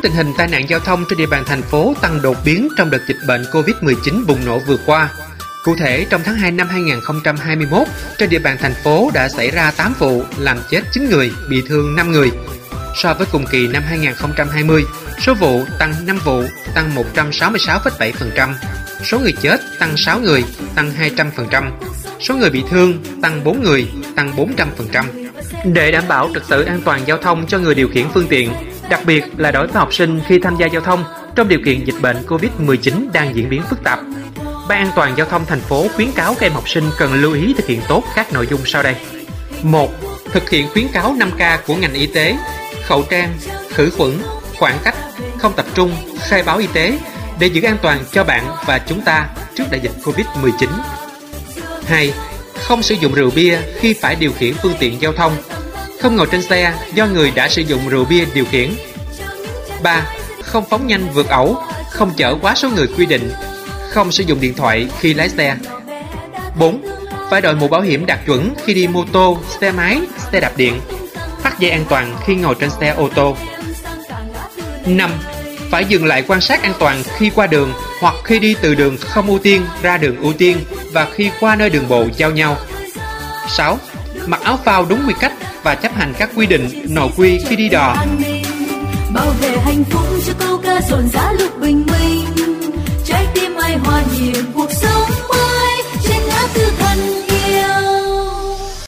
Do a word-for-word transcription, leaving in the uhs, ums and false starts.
tình hình tai nạn giao thông trên địa bàn thành phố tăng đột biến trong đợt dịch bệnh Covid mười chín bùng nổ vừa qua. Cụ thể, trong tháng hai năm hai nghìn không trăm hai mươi mốt, trên địa bàn thành phố đã xảy ra tám vụ, làm chết chín người, bị thương năm người. So với cùng kỳ năm hai nghìn không trăm hai mươi, số vụ tăng năm vụ, tăng một trăm sáu mươi sáu phẩy bảy phần trăm. Số người chết tăng sáu người, tăng hai trăm phần trăm. Số người bị thương tăng bốn người, tăng bốn trăm phần trăm. Để đảm bảo trật tự an toàn giao thông cho người điều khiển phương tiện, đặc biệt là đối với học sinh khi tham gia giao thông trong điều kiện dịch bệnh Covid mười chín đang diễn biến phức tạp, Ban An toàn giao thông thành phố khuyến cáo các em học sinh cần lưu ý thực hiện tốt các nội dung sau đây. một. Thực hiện khuyến cáo năm K của ngành y tế: khẩu trang, khử khuẩn, khoảng cách, không tập trung, khai báo y tế để giữ an toàn cho bạn và chúng ta trước đại dịch Covid mười chín. hai. Không sử dụng rượu bia khi phải điều khiển phương tiện giao thông. Không ngồi trên xe do người đã sử dụng rượu bia điều khiển. ba. Không phóng nhanh vượt ẩu, không chở quá số người quy định, không sử dụng điện thoại khi lái xe. bốn. Phải đội mũ bảo hiểm đạt chuẩn khi đi mô tô, xe máy, xe đạp điện. Thắt dây an toàn khi ngồi trên xe ô tô. năm. Phải dừng lại quan sát an toàn khi qua đường hoặc khi đi từ đường không ưu tiên ra đường ưu tiên và khi qua nơi đường bộ giao nhau. sáu. Mặc áo phao đúng quy cách và chấp hành các quy định, nội quy khi đi đò. Bảo vệ hạnh phúc cho câu ca rộn rã lúc bình minh, trái tim ai hòa nhịp cuộc sống mới trên ngã tư thần.